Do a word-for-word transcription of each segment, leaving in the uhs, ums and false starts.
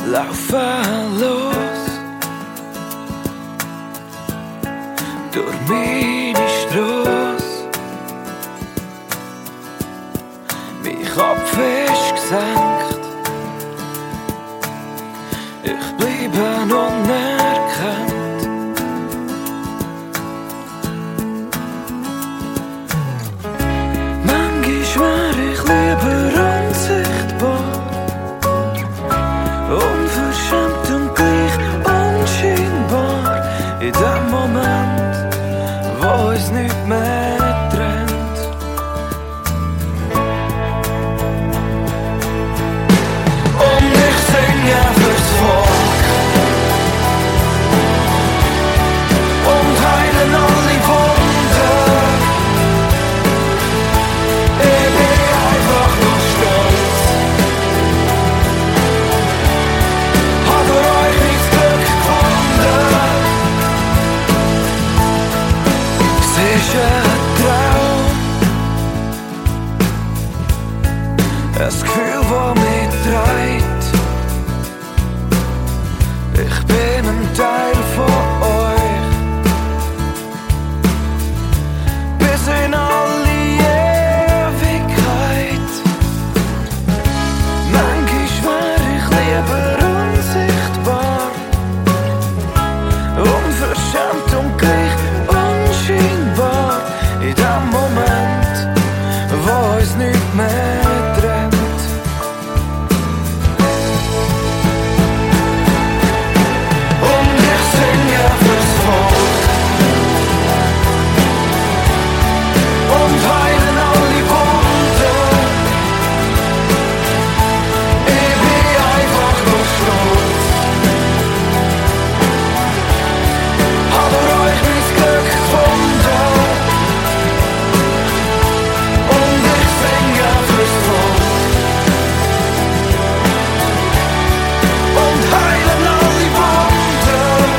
Laufen los durch meine Strasse. Mein Kopf ist gesenkt, ich bleibe unerkannt. Manchmal wär ich lieber unsichtbar, unverschämt und gleich unscheinbar. In dem Moment, wo uns nicht mehr trennt. Und ich singe fürs Volk und heilen alle Wunden. Ich bin einfach nur stolz. Hat er euch nicht Glück gefunden? Es ist ein Traum, ein Gefühl, das mich treibt. Ich bin ein Teil von euch, bis in alle Ewigkeit. Manchmal wär ich lieber unsichtbar, unverschämt und gleich unscheinbar. In dem Moment, wo uns nicht mehr trennt. Und ich singe fürs Volk und heilen alle Wunden. Ich bin einfach nur stolz. Hat er euch nicht Glück gefunden? Und ich singe fürs Volk und heilen alle Wunden.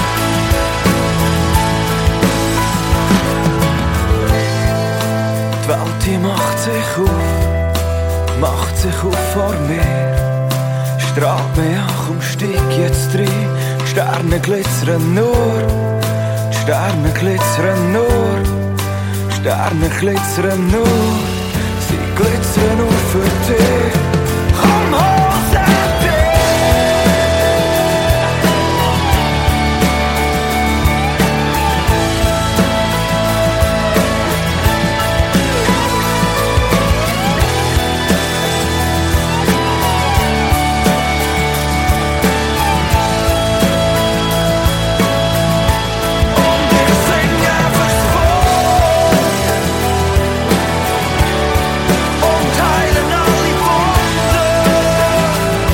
Die Welt, die macht sich auf, macht sich auf vor mir. Strahlt mich an, komm steig jetzt rein. Die Sterne glitzern nur, die Sterne glitzern nur, die Sterne glitzern nur. Sie glitzern nur für dich. Komm, Hose dich! Und ich singe fürs Volk und heilen alle Wunden.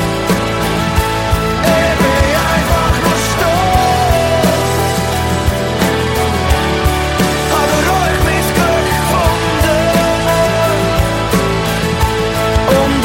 Ich bin einfach nur stolz. Hat er euch nicht Glück gefunden? Und